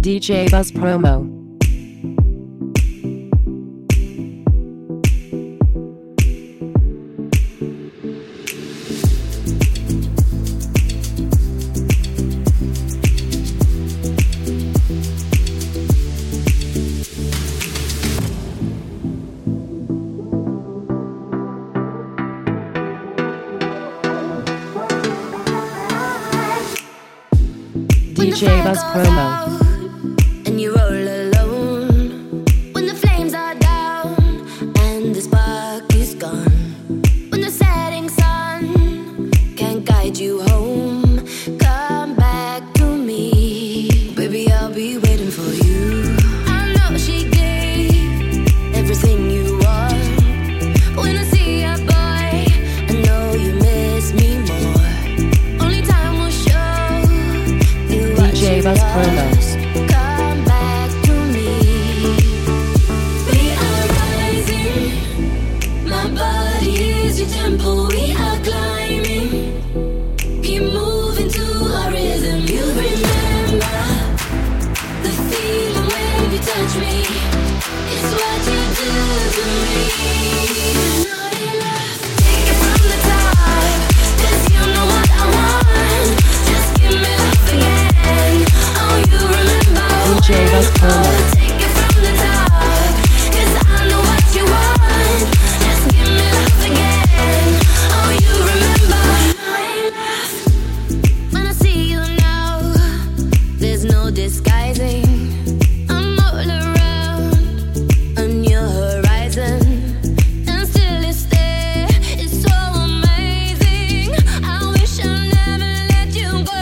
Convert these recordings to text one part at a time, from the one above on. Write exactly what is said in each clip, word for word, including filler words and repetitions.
D J Buzz Promo. D J Buzz Promo. And you roll alone when the flames are down and the spark is gone. When the setting sun can't guide you home, come back to me, baby. I'll be waiting for you. I know she gave everything you want. When I see a boy, I know you miss me more. Only time will show you what D J Buzz Promo. Come back to me. We are rising. My body is your tempo. We are climbing. Keep moving to our rhythm. You remember the feeling when you touch me. It's what you do to me. Naughty love, take it from the top. 'Cause you know what I want. Just give me love again. Oh, you remember. D J Buzz Promo. Take it from the top. 'Cause I know what you want. Just give me love again. Oh, you remember. When I see you now, there's no disguising. I'm all around on your horizon, and still it's there. It's so amazing. I wish I never let you go.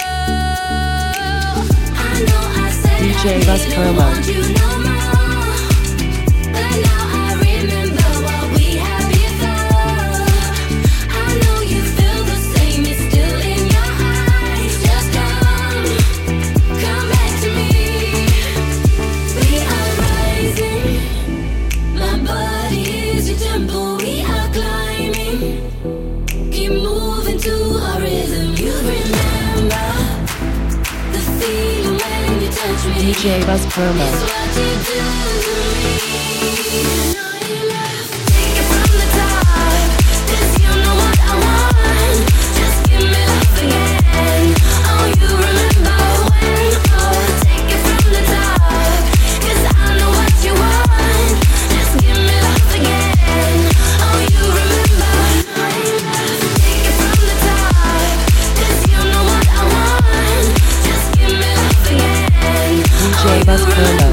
I know I said D J I Buzz didn't Promo. want you no more, but now I remember what we had before. I know you feel the same. It's still in your eyes. Just come, come back to me. We are rising. My body is your tempo. We are climbing. Keep moving to our rhythm. You remember the feeling when you touch me. D J Buzz Promo. It's what you do to me. Naughty love, take it from the top. 'Cause you know what I want. Just give me love again. Oh, you remember when? Oh, take it from the top. 'Cause I know what you want. Just give me love again. Oh, you remember. Naughty love, take it from the top. 'Cause you know what I want. Just give me love again. D J Buzz Promo.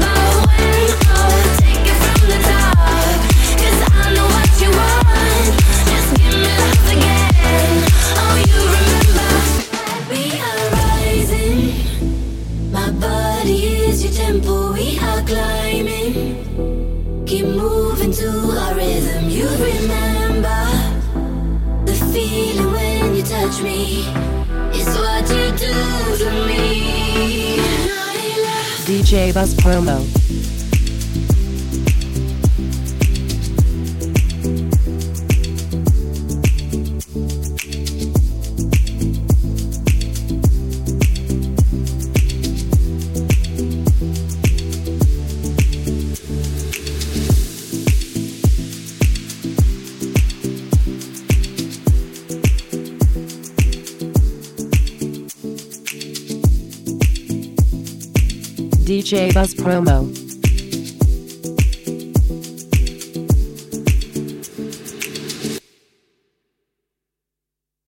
Keep moving to our rhythm. You remember the feeling when you touch me. It's what you do to me. Naughty love. D J Buzz Promo. D J Buzz Promo.